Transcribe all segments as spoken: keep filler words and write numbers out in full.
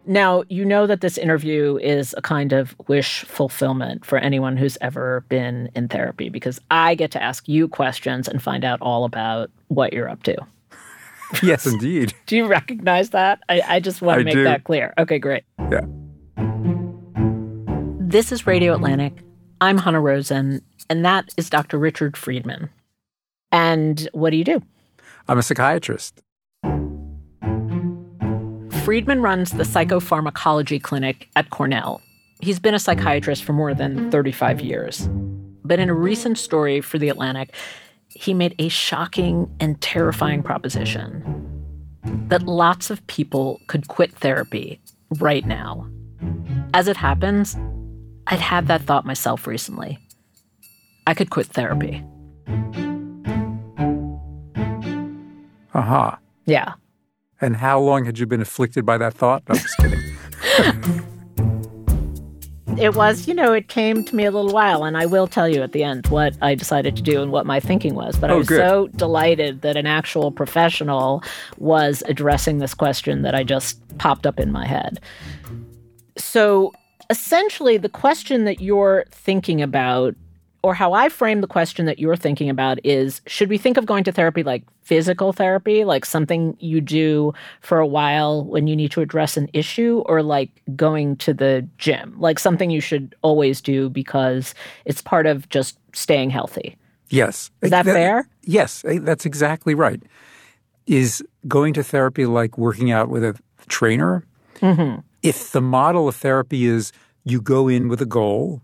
Now, you know that this interview is a kind of wish fulfillment for anyone who's ever been in therapy, because I get to ask you questions and find out all about what you're up to. Yes, indeed. Do you recognize that? I, I just want to I make do. that clear. Okay, great. Yeah. This is Radio Atlantic. I'm Hanna Rosin, and that is Doctor Richard Friedman. And what do you do? I'm a psychiatrist. Friedman runs the psychopharmacology clinic at Cornell. He's been a psychiatrist for more than thirty-five years. But in a recent story for The Atlantic, he made a shocking and terrifying proposition that lots of people could quit therapy right now. As it happens, I'd had that thought myself recently. I could quit therapy. Aha. Uh-huh. Yeah. And how long had you been afflicted by that thought? No, I'm just kidding. It was, you know, it came to me a little while, and I will tell you at the end what I decided to do and what my thinking was. But oh, I was good. so delighted that an actual professional was addressing this question that I just popped up in my head. So essentially, the question that you're thinking about, or how I frame the question that you're thinking about, is, should we think of going to therapy like physical therapy, like something you do for a while when you need to address an issue, or like going to the gym, like something you should always do because it's part of just staying healthy? Yes. Is that, that fair? Yes, that's exactly right. Is going to therapy like working out with a trainer? Mm-hmm. If the model of therapy is you go in with a goal,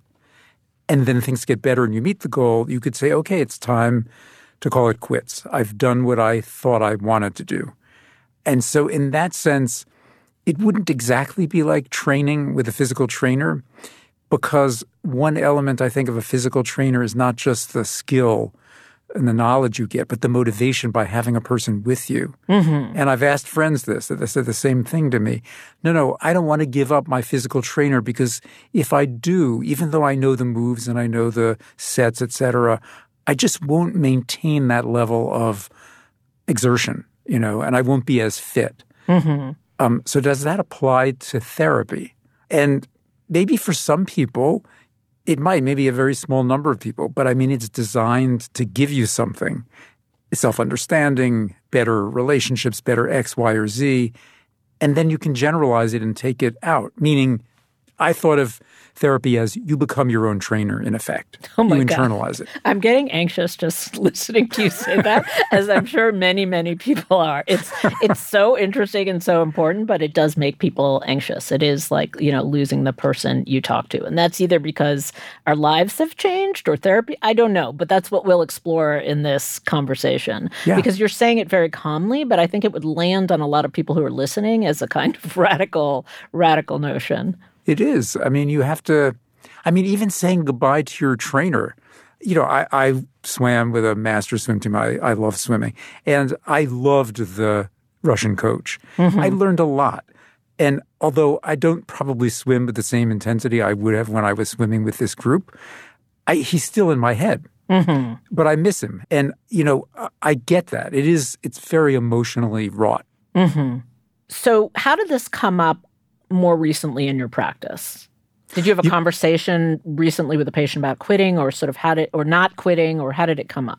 and then things get better and you meet the goal, you could say, okay, it's time to call it quits. I've done what I thought I wanted to do. And so in that sense, it wouldn't exactly be like training with a physical trainer, because one element, I think, of a physical trainer is not just the skill and the knowledge you get, but the motivation by having a person with you. Mm-hmm. And I've asked friends this, that they said the same thing to me. No, no, I don't want to give up my physical trainer, because if I do, even though I know the moves and I know the sets, et cetera, I just won't maintain that level of exertion, you know, and I won't be as fit. Mm-hmm. Um, so does that apply to therapy? And maybe for some people, it might, maybe a very small number of people, but I mean, it's designed to give you something. Self-understanding, better relationships, better X, Y, or Z. And then you can generalize it and take it out. Meaning, I thought of therapy as you become your own trainer, in effect. Oh my you God. internalize it. I'm getting anxious just listening to you say that, as I'm sure many, many people are. It's it's so interesting and so important, but it does make people anxious. It is like, you know, losing the person you talk to. And that's either because our lives have changed or therapy. I don't know, but that's what we'll explore in this conversation. Yeah. Because you're saying it very calmly, but I think it would land on a lot of people who are listening as a kind of radical, radical notion. It is. I mean, you have to – I mean, even saying goodbye to your trainer. You know, I, I swam with a master swim team. I, I love swimming. And I loved the Russian coach. Mm-hmm. I learned a lot. And although I don't probably swim with the same intensity I would have when I was swimming with this group, I, he's still in my head. Mm-hmm. But I miss him. And, you know, I get that. It is – it's very emotionally wrought. Mm-hmm. So how did this come up more recently in your practice? Did you have a you, conversation recently with a patient about quitting, or sort of how did, or not quitting, or how did it come up?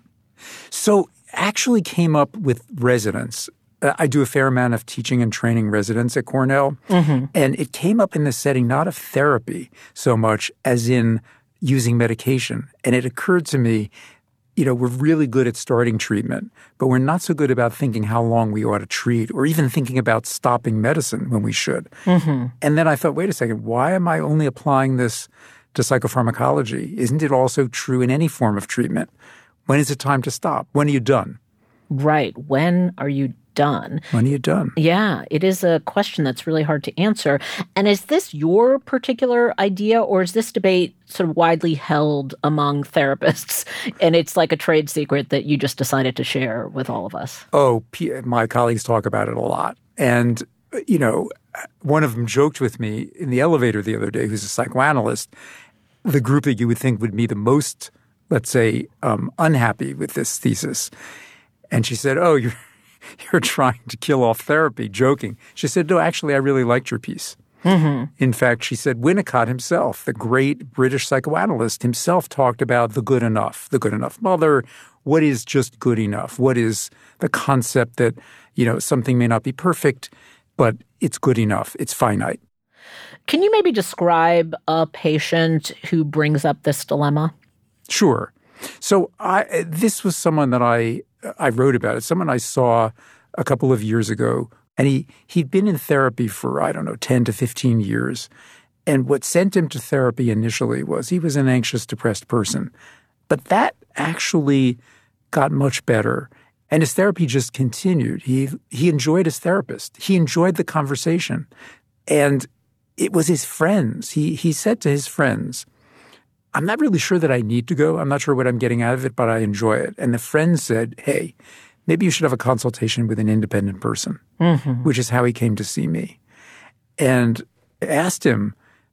So actually came up with residents. Uh, I do a fair amount of teaching and training residents at Cornell. Mm-hmm. And it came up in the setting not of therapy so much as in using medication. And it occurred to me, you know, we're really good at starting treatment, but we're not so good about thinking how long we ought to treat, or even thinking about stopping medicine when we should. Mm-hmm. And then I thought, wait a second, why am I only applying this to psychopharmacology? Isn't it also true in any form of treatment? When is it time to stop? When are you done? Right. When are you done? When are you done? Yeah, it is a question that's really hard to answer. And is this your particular idea, or is this debate sort of widely held among therapists, and it's like a trade secret that you just decided to share with all of us? Oh, my colleagues talk about it a lot. And, you know, one of them joked with me in the elevator the other day, who's a psychoanalyst, the group that you would think would be the most, let's say, um, unhappy with this thesis. And she said, oh, you're You're trying to kill off therapy, joking. She said, no, actually, I really liked your piece. Mm-hmm. In fact, she said Winnicott himself, the great British psychoanalyst himself, talked about the good enough, the good enough mother. What is just good enough? What is the concept that, you know, something may not be perfect, but it's good enough. It's finite. Can you maybe describe a patient who brings up this dilemma? Sure. So I, this was someone that I I wrote about. It's someone I saw a couple of years ago. And he, he'd been in therapy for, I don't know, ten to fifteen years. And what sent him to therapy initially was he was an anxious, depressed person. But that actually got much better. And his therapy just continued. He he enjoyed his therapist. He enjoyed the conversation. And it was his friends. He he said to his friends, I'm not really sure that I need to go. I'm not sure what I'm getting out of it, but I enjoy it. And the friends said, hey, maybe you should have a consultation with an independent person, mm-hmm. which is how he came to see me. And asked him,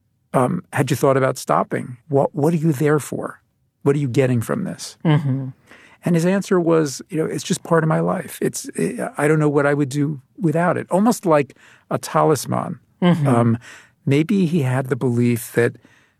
um, had you thought about stopping? What What are you there for? What are you getting from this? Mm-hmm. And his answer was, you know, it's just part of my life. It's I don't know what I would do without it. Almost like a talisman. Mm-hmm. Um, maybe he had the belief that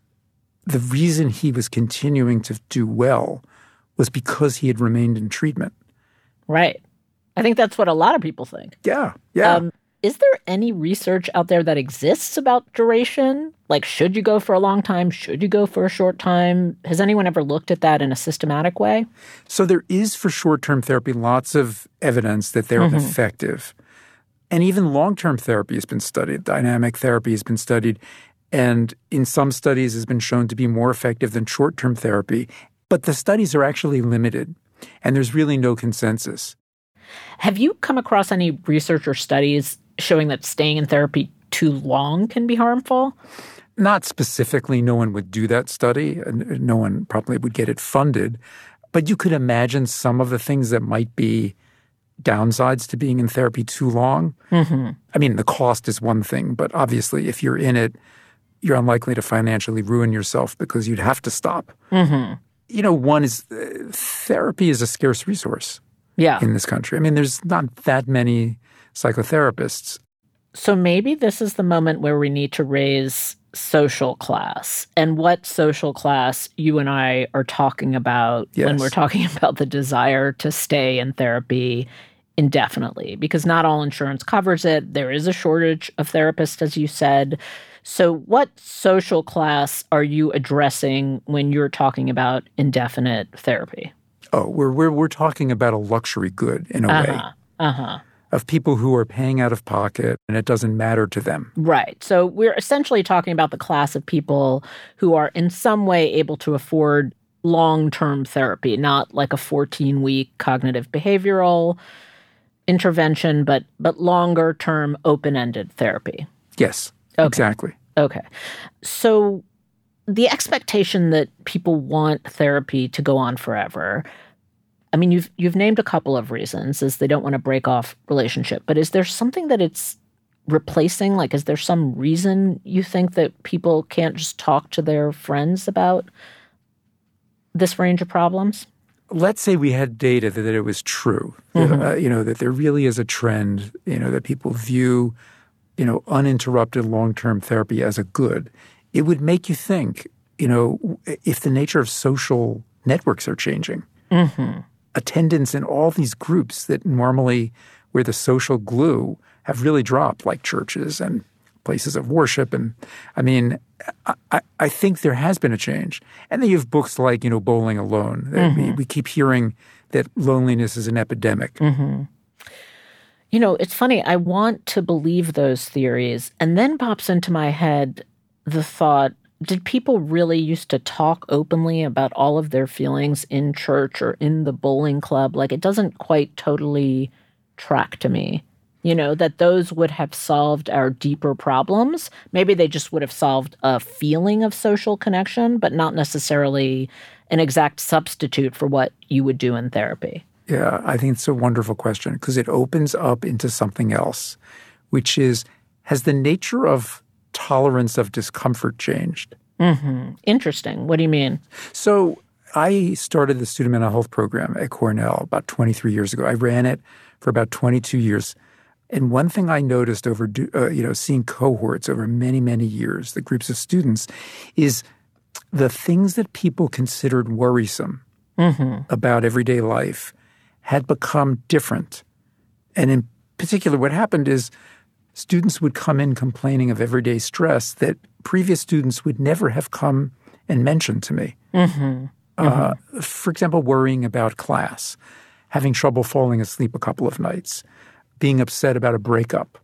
the reason he was continuing to do well was because he had remained in treatment. Right. I think that's what a lot of people think. Yeah, yeah. Um, is there any research out there that exists about duration? Like, should you go for a long time? Should you go for a short time? Has anyone ever looked at that in a systematic way? So there is for short-term therapy lots of evidence that they're mm-hmm. effective. And even long-term therapy has been studied. Dynamic therapy has been studied. And in some studies has been shown to be more effective than short-term therapy. But the studies are actually limited. And there's really no consensus. Have you come across any research or studies showing that staying in therapy too long can be harmful? Not specifically. No one would do that study. No one probably would get it funded. But you could imagine some of the things that might be downsides to being in therapy too long. Mm-hmm. I mean, the cost is one thing, but obviously if you're in it, you're unlikely to financially ruin yourself because you'd have to stop. Mm-hmm. You know, one is uh, therapy is a scarce resource yeah. in this country. I mean, there's not that many psychotherapists. So maybe this is the moment where we need to raise social class. And what social class you and I are talking about yes. when we're talking about the desire to stay in therapy indefinitely. Because not all insurance covers it. There is a shortage of therapists, as you said. So what social class are you addressing when you're talking about indefinite therapy? Oh, we're we're we're talking about a luxury good in a uh-huh, way. Uh-huh. Of people who are paying out of pocket and it doesn't matter to them. Right. So we're essentially talking about the class of people who are in some way able to afford long-term therapy, not like a fourteen-week cognitive behavioral intervention, but but longer-term open-ended therapy. Yes. Okay. Exactly. Okay. So the expectation that people want therapy to go on forever, I mean, you've you've named a couple of reasons, is they don't want to break off relationship. But is there something that it's replacing? Like, is there some reason you think that people can't just talk to their friends about this range of problems? Let's say we had data that, that it was true, mm-hmm. that, uh, you know, that there really is a trend, you know, that people view you know, uninterrupted long-term therapy as a good. It would make you think, you know, if the nature of social networks are changing, mm-hmm. attendance in all these groups that normally were the social glue have really dropped, like churches and places of worship. And I mean, I, I think there has been a change. And then you have books like, you know, Bowling Alone. Mm-hmm. We, we keep hearing that loneliness is an epidemic. Mm-hmm. You know, it's funny. I want to believe those theories. And then pops into my head the thought, did people really used to talk openly about all of their feelings in church or in the bowling club? Like, it doesn't quite totally track to me, you know, that those would have solved our deeper problems. Maybe they just would have solved a feeling of social connection, but not necessarily an exact substitute for what you would do in therapy. Yeah, I think it's a wonderful question because it opens up into something else, which is, has the nature of tolerance of discomfort changed? Mm-hmm. Interesting. What do you mean? So I started the student mental health program at Cornell about twenty-three years ago. I ran it for about twenty-two years. And one thing I noticed over, uh, you know, seeing cohorts over many, many years, the groups of students, is the things that people considered worrisome mm-hmm. about everyday life had become different. And in particular, what happened is students would come in complaining of everyday stress that previous students would never have come and mentioned to me. Mm-hmm. Uh, mm-hmm. For example, worrying about class, having trouble falling asleep a couple of nights, being upset about a breakup.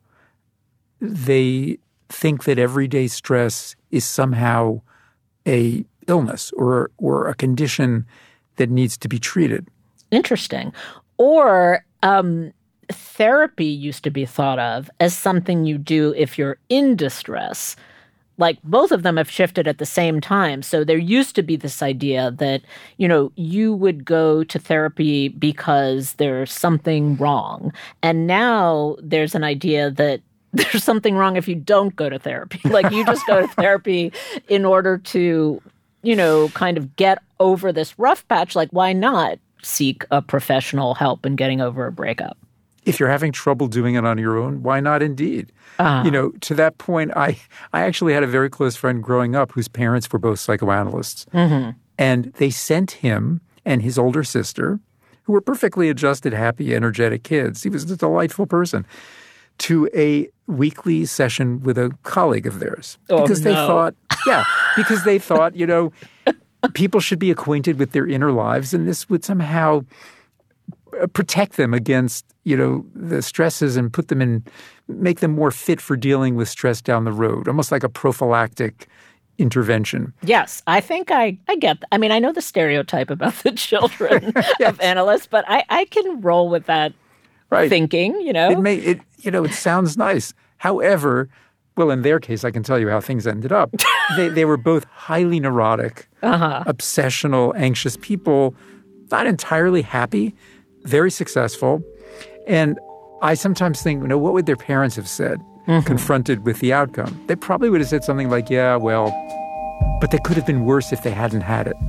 They think that everyday stress is somehow a illness or or a condition that needs to be treated. Interesting. Or um, therapy used to be thought of as something you do if you're in distress. Like, both of them have shifted at the same time. So there used to be this idea that, you know, you would go to therapy because there's something wrong. And now there's an idea that there's something wrong if you don't go to therapy. Like, you just go to therapy in order to, you know, kind of get over this rough patch. Like, why not seek a professional help in getting over a breakup? If you're having trouble doing it on your own, why not indeed? Uh-huh. You know, to that point, I, I actually had a very close friend growing up whose parents were both psychoanalysts. Mm-hmm. And they sent him and his older sister, who were perfectly adjusted, happy, energetic kids. He was a delightful person, to a weekly session with a colleague of theirs. Oh, because no. they thought, yeah, because they thought, you know, people should be acquainted with their inner lives, and this would somehow protect them against, you know, the stresses and put them in, make them more fit for dealing with stress down the road, almost like a prophylactic intervention. Yes, I think I, I get that. I mean, I know the stereotype about the children yes. of analysts, but I, I can roll with that right. thinking, you know. It may, it, you know, it sounds nice. However, well, in their case, I can tell you how things ended up. they, they were both highly neurotic, uh-huh. obsessional, anxious people, not entirely happy, very successful. And I sometimes think, you know, what would their parents have said mm-hmm. confronted with the outcome? They probably would have said something like, yeah, well, but they could have been worse if they hadn't had it.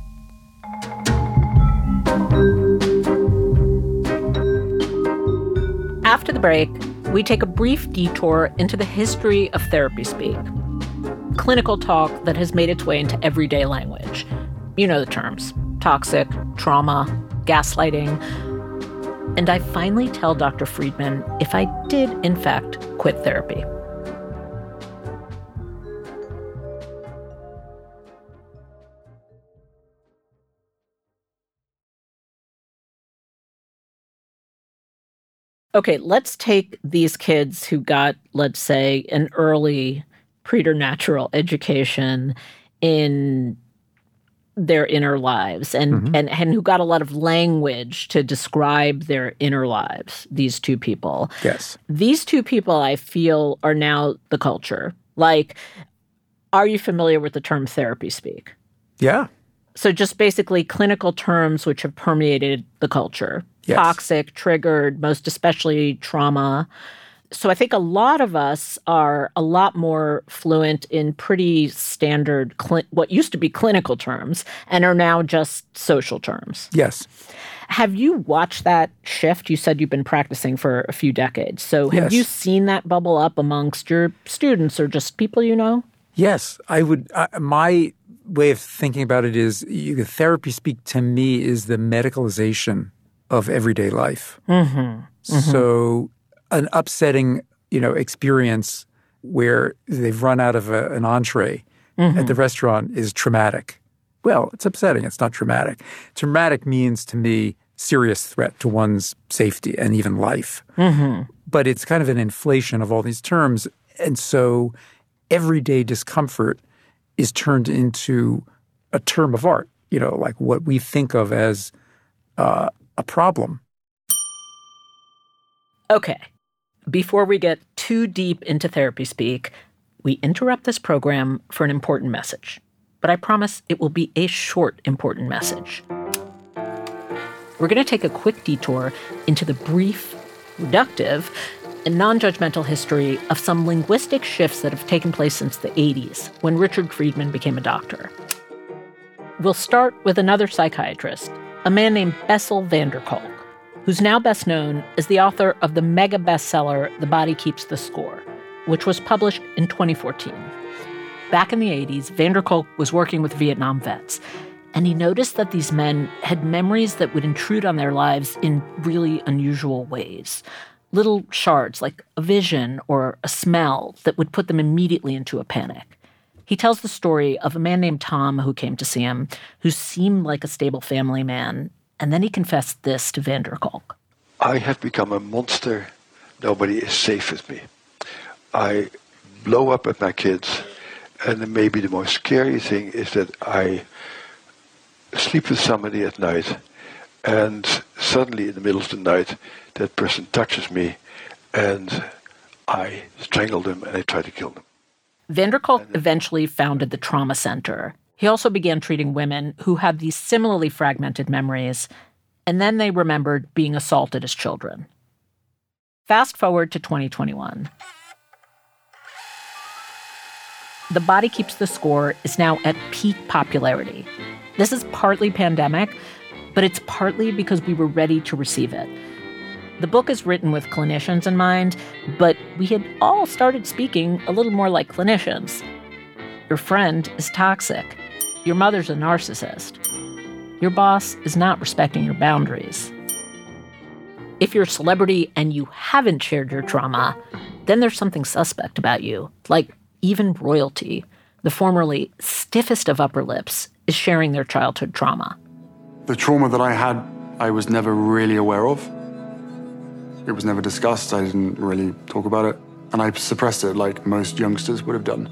After the break, we take a brief detour into the history of therapy speak. Clinical talk that has made its way into everyday language. You know the terms: toxic, trauma, gaslighting. And I finally tell Doctor Friedman if I did, in fact, quit therapy. Okay, let's take these kids who got, let's say, an early preternatural education in their inner lives and, mm-hmm. and, and who got a lot of language to describe their inner lives, these two people. Yes. These two people, I feel, are now the culture. Like, are you familiar with the term therapy speak? Yeah. So just basically clinical terms which have permeated the culture. Yes. Toxic, triggered, most especially trauma. So I think a lot of us are a lot more fluent in pretty standard, cl- what used to be clinical terms, and are now just social terms. Yes. Have you watched that shift? You said you've been practicing for a few decades. So have yes. you seen that bubble up amongst your students or just people you know? Yes. I would. Uh, my way of thinking about it is you, therapy speak to me is the medicalization of everyday life. Mm-hmm. Mm-hmm. So an upsetting, you know, experience where they've run out of a, an entree mm-hmm. at the restaurant is traumatic. Well, it's upsetting. It's not traumatic. Traumatic means to me serious threat to one's safety and even life. Mm-hmm. But it's kind of an inflation of all these terms. And so everyday discomfort is turned into a term of art, you know, like what we think of as uh, a problem. Okay. Before we get too deep into therapy speak, we interrupt this program for an important message. But I promise it will be a short, important message. We're going to take a quick detour into the brief, reductive, and non-judgmental history of some linguistic shifts that have taken place since the eighties, when Richard Friedman became a doctor. We'll start with another psychiatrist, a man named Bessel van der Kolk. who's now best known as the author of the mega bestseller The Body Keeps the Score, which was published in twenty fourteen. Back in the eighties, van der Kolk was working with Vietnam vets, and he noticed that these men had memories that would intrude on their lives in really unusual ways. Little shards, like a vision or a smell, that would put them immediately into a panic. He tells the story of a man named Tom who came to see him, who seemed like a stable family man, and then he confessed this to van der Kolk. I have become a monster. Nobody is safe with me. I blow up at my kids, and maybe the most scary thing is that I sleep with somebody at night, and suddenly in the middle of the night, that person touches me, and I strangle them, and I try to kill them. Van der Kolk eventually founded the Trauma Center. He also began treating women who had these similarly fragmented memories, and then they remembered being assaulted as children. Fast forward to twenty twenty-one. The Body Keeps the Score is now at peak popularity. This is partly pandemic, but it's partly because we were ready to receive it. The book is written with clinicians in mind, but we had all started speaking a little more like clinicians. Your friend is toxic. Your mother's a narcissist. Your boss is not respecting your boundaries. If you're a celebrity and you haven't shared your trauma, then there's something suspect about you, like even royalty. The formerly stiffest of upper lips is sharing their childhood trauma. The trauma that I had, I was never really aware of. It was never discussed. I didn't really talk about it. And I suppressed it like most youngsters would have done.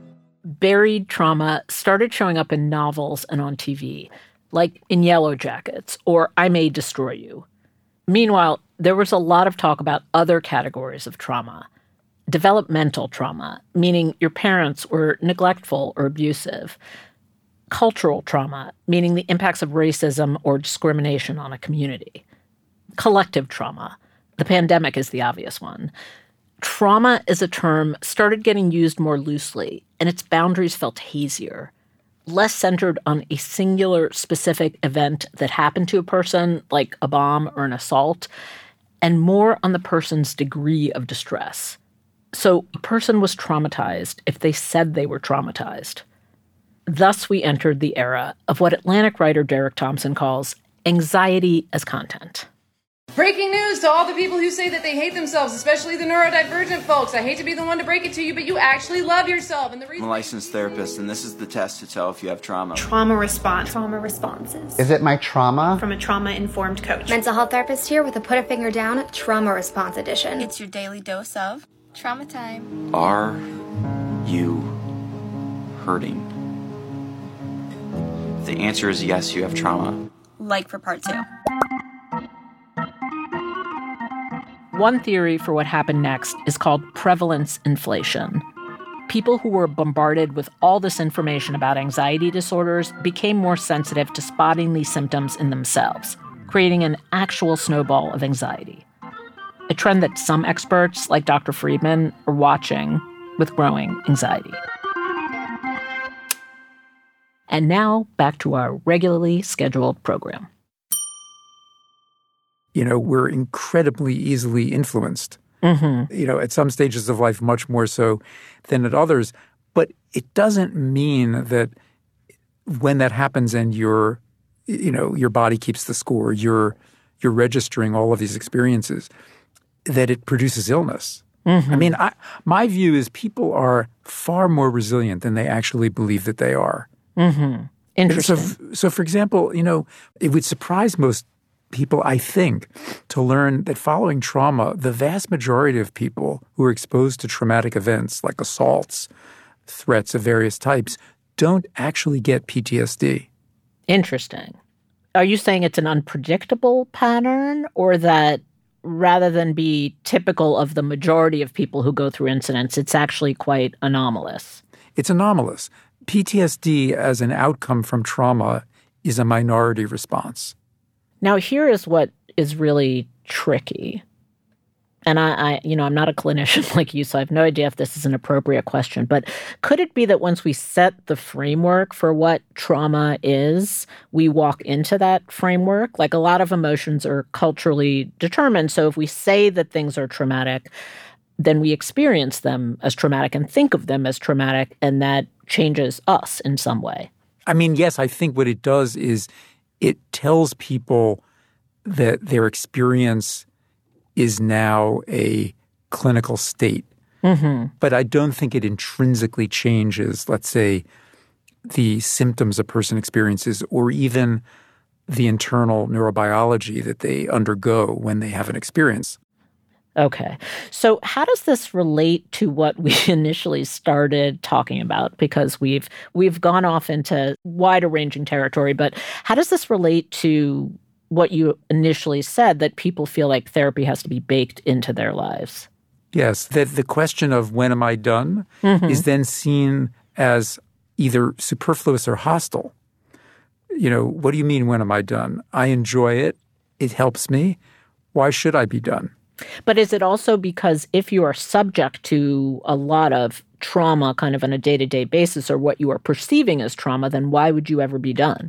Buried trauma started showing up in novels and on T V, like in Yellow Jackets or I May Destroy You. Meanwhile, there was a lot of talk about other categories of trauma. Developmental trauma, meaning your parents were neglectful or abusive. Cultural trauma, meaning the impacts of racism or discrimination on a community. Collective trauma. The pandemic is the obvious one. Trauma as a term started getting used more loosely, and its boundaries felt hazier, less centered on a singular specific event that happened to a person, like a bomb or an assault, and more on the person's degree of distress. So a person was traumatized if they said they were traumatized. Thus, we entered the era of what Atlantic writer Derek Thompson calls anxiety as content. Breaking news to all the people who say that they hate themselves, especially the neurodivergent folks. I hate to be the one to break it to you, but you actually love yourself. And the reason I'm a licensed therapist, and this is the test to tell if you have trauma. Trauma response. Trauma responses. Is it my trauma? From a trauma-informed coach. Mental health therapist here with a Put a Finger Down Trauma Response Edition. It's your daily dose of trauma time. Are you hurting? If the answer is yes, you have trauma. Like for part two. One theory for what happened next is called prevalence inflation. People who were bombarded with all this information about anxiety disorders became more sensitive to spotting these symptoms in themselves, creating an actual snowball of anxiety. A trend that some experts, like Doctor Friedman, are watching with growing anxiety. And now, back to our regularly scheduled program. You know, we're incredibly easily influenced. Mm-hmm. You know, at some stages of life, much more so than at others. But it doesn't mean that when that happens and your, you know, your body keeps the score, you're you're registering all of these experiences, that it produces illness. Mm-hmm. I mean, I, my view is people are far more resilient than they actually believe that they are. Mm-hmm. Interesting. So, so, for example, you know, it would surprise most people, I think, to learn that following trauma, the vast majority of people who are exposed to traumatic events like assaults, threats of various types, don't actually get P T S D. Interesting. Are you saying it's an unpredictable pattern, or that rather than be typical of the majority of people who go through incidents, it's actually quite anomalous? It's anomalous. P T S D as an outcome from trauma is a minority response. Now, here is what is really tricky. And I, I, you know, I'm not a clinician like you, so I have no idea if this is an appropriate question. But could it be that once we set the framework for what trauma is, we walk into that framework? Like, a lot of emotions are culturally determined. So if we say that things are traumatic, then we experience them as traumatic and think of them as traumatic, and that changes us in some way. I mean, yes, I think what it does is it tells people that their experience is now a clinical state. Mm-hmm. But I don't think it intrinsically changes, let's say, the symptoms a person experiences or even the internal neurobiology that they undergo when they have an experience. Okay. So how does this relate to what we initially started talking about? Because we've we've gone off into wider ranging territory, but how does this relate to what you initially said, that people feel like therapy has to be baked into their lives? Yes, that the question of when am I done mm-hmm. is then seen as either superfluous or hostile. You know, what do you mean, when am I done? I enjoy it. It helps me. Why should I be done? But is it also because if you are subject to a lot of trauma kind of on a day-to-day basis, or what you are perceiving as trauma, then why would you ever be done?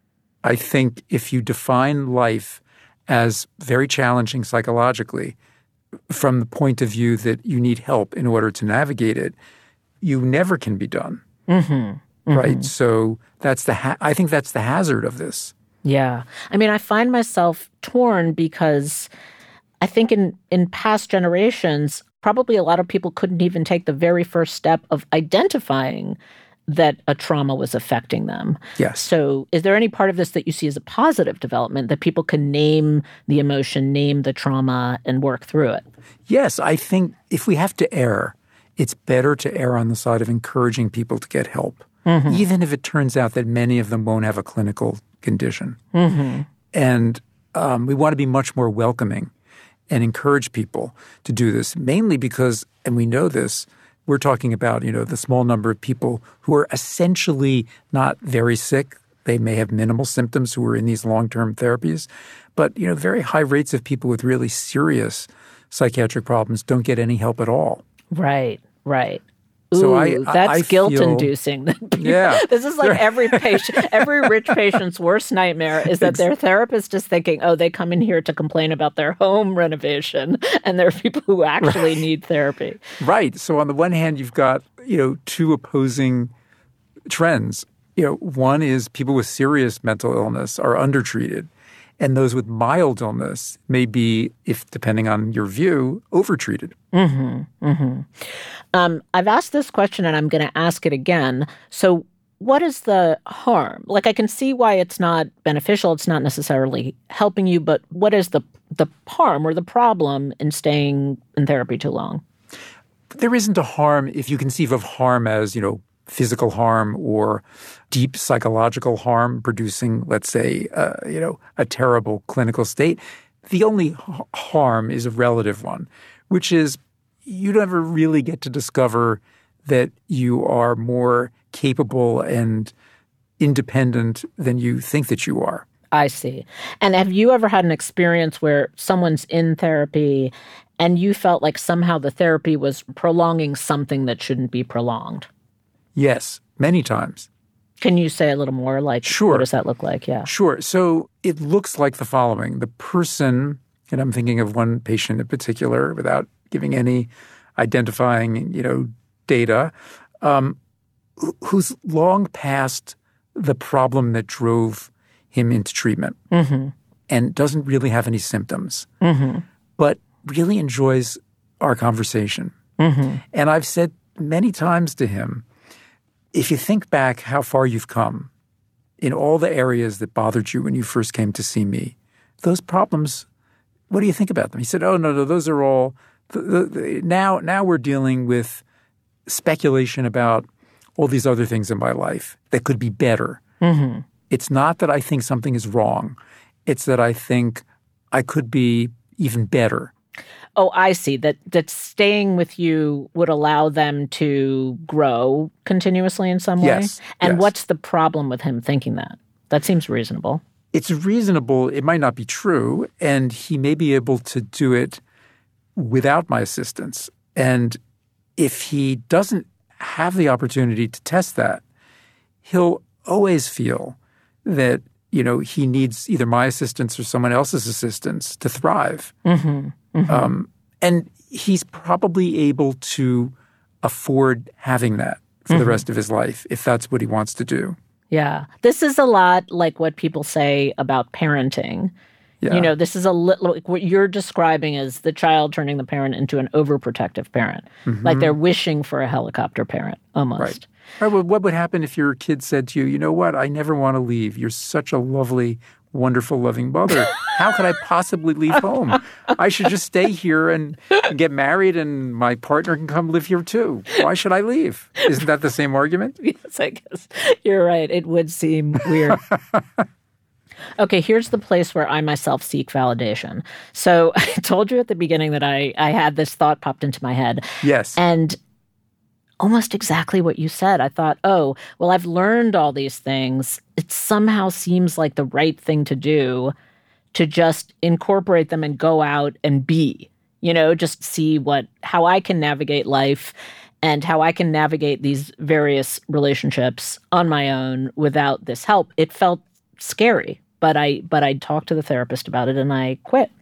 I think if you define life as very challenging psychologically from the point of view that you need help in order to navigate it, you never can be done. Mm-hmm. Mm-hmm. Right? So that's the ha- I think that's the hazard of this. Yeah. I mean, I find myself torn because I think in, in past generations, probably a lot of people couldn't even take the very first step of identifying that a trauma was affecting them. Yes. So is there any part of this that you see as a positive development, that people can name the emotion, name the trauma, and work through it? Yes. I think if we have to err, it's better to err on the side of encouraging people to get help, mm-hmm. even if it turns out that many of them won't have a clinical condition. Mm-hmm. And um, we want to be much more welcoming and encourage people to do this, mainly because, and we know this, we're talking about, you know, the small number of people who are essentially not very sick. They may have minimal symptoms who are in these long-term therapies. But, you know, very high rates of people with really serious psychiatric problems don't get any help at all. Right, right. Ooh, so I, that's I guilt-inducing. Yeah. This is like every patient, every rich patient's worst nightmare is that their therapist is thinking, oh, they come in here to complain about their home renovation, and there are people who actually right. need therapy. Right. So on the one hand, you've got, you know, two opposing trends. You know, one is people with serious mental illness are undertreated, and those with mild illness may be, if depending on your view, overtreated. Mm-hmm, mm-hmm. Um, I've asked this question, and I'm going to ask it again. So what is the harm? Like, I can see why it's not beneficial. It's not necessarily helping you, but what is the the harm or the problem in staying in therapy too long? There isn't a harm if you conceive of harm as, you know, physical harm or deep psychological harm producing, let's say, uh, you know, a terrible clinical state. The only h- harm is a relative one, which is you never really get to discover that you are more capable and independent than you think that you are. I see. And have you ever had an experience where someone's in therapy and you felt like somehow the therapy was prolonging something that shouldn't be prolonged? Yes, many times. Can you say a little more? Like, sure. What does that look like? Yeah. Sure. So it looks like the following. The person, and I'm thinking of one patient in particular without giving any identifying, you know, data, um, who's long past the problem that drove him into treatment mm-hmm. and doesn't really have any symptoms, mm-hmm. but really enjoys our conversation. Mm-hmm. And I've said many times to him, if you think back how far you've come in all the areas that bothered you when you first came to see me, those problems, what do you think about them? He said, oh, no, no, those are all the, the, the, now, now we're dealing with speculation about all these other things in my life that could be better. Mm-hmm. It's not that I think something is wrong. It's that I think I could be even better. Oh, I see. That that staying with you would allow them to grow continuously in some way? Yes. And yes. What's the problem with him thinking that? That seems reasonable. It's reasonable. It might not be true. And he may be able to do it without my assistance. And if he doesn't have the opportunity to test that, he'll always feel that, you know, he needs either my assistance or someone else's assistance to thrive. Mm-hmm. Mm-hmm. Um, and he's probably able to afford having that for mm-hmm. the rest of his life if that's what he wants to do. Yeah. This is a lot like what people say about parenting. Yeah. You know, this is a li- like what you're describing as the child turning the parent into an overprotective parent. Mm-hmm. Like they're wishing for a helicopter parent, almost. Right. Right. Well, what would happen if your kid said to you, you know what, I never want to leave. You're such a lovely, wonderful, loving mother. How could I possibly leave home? I should just stay here and, and get married and my partner can come live here too. Why should I leave? Isn't that the same argument? Yes, I guess. You're right. It would seem weird. Okay, here's the place where I myself seek validation. So I told you at the beginning that I, I had this thought popped into my head. Yes. And almost exactly what you said. I thought, oh, well, I've learned all these things. It somehow seems like the right thing to do to just incorporate them and go out and be, you know, just see what how I can navigate life and how I can navigate these various relationships on my own without this help. It felt scary. But I but I talked to the therapist about it and I quit.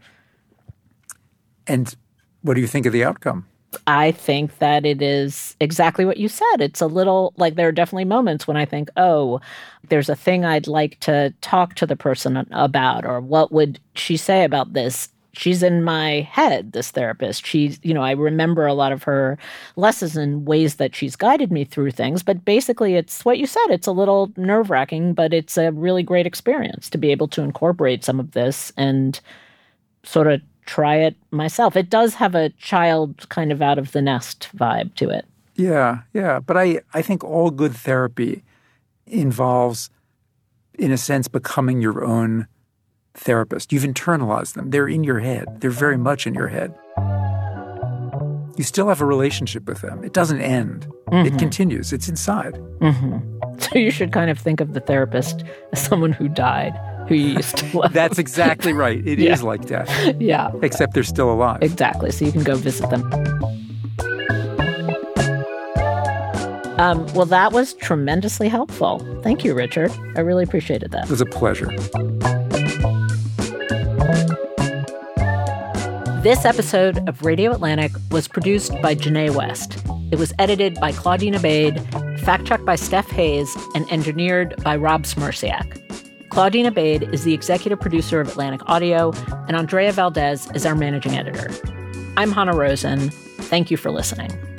And what do you think of the outcome? I think that it is exactly what you said. It's a little like there are definitely moments when I think, oh, there's a thing I'd like to talk to the person about, or what would she say about this? She's in my head, this therapist. She's, you know, I remember a lot of her lessons and ways that she's guided me through things. But basically, it's what you said. It's a little nerve-wracking, but it's a really great experience to be able to incorporate some of this and sort of try it myself. It does have a child kind of out of the nest vibe to it. Yeah, yeah. But I, I think all good therapy involves, in a sense, becoming your own therapist. You've internalized them. They're in your head. They're very much in your head. You still have a relationship with them. It doesn't end. Mm-hmm. It continues. It's inside. Mm-hmm. So you should kind of think of the therapist as someone who died, who you used to love. That's exactly right. It yeah. is like death. Yeah. Except they're still alive. Exactly. So you can go visit them. Um, well, that was tremendously helpful. Thank you, Richard. I really appreciated that. It was a pleasure. This episode of Radio Atlantic was produced by Janae West. It was edited by Claudine Abade, fact-checked by Steph Hayes, and engineered by Rob Smirsiak. Claudine Abade is the executive producer of Atlantic Audio, and Andrea Valdez is our managing editor. I'm Hanna Rosin. Thank you for listening.